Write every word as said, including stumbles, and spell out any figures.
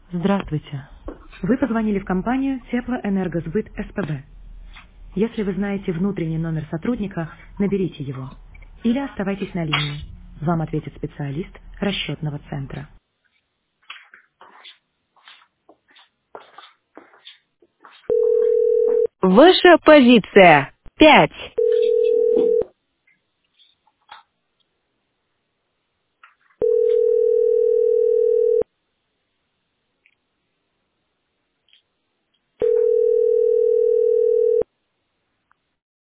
Здравствуйте. Вы позвонили в компанию Теплоэнергосбыт СПБ. Если вы знаете внутренний номер сотрудника, наберите его. Или оставайтесь на линии. Вам ответит специалист расчетного центра. Ваша позиция. Пять.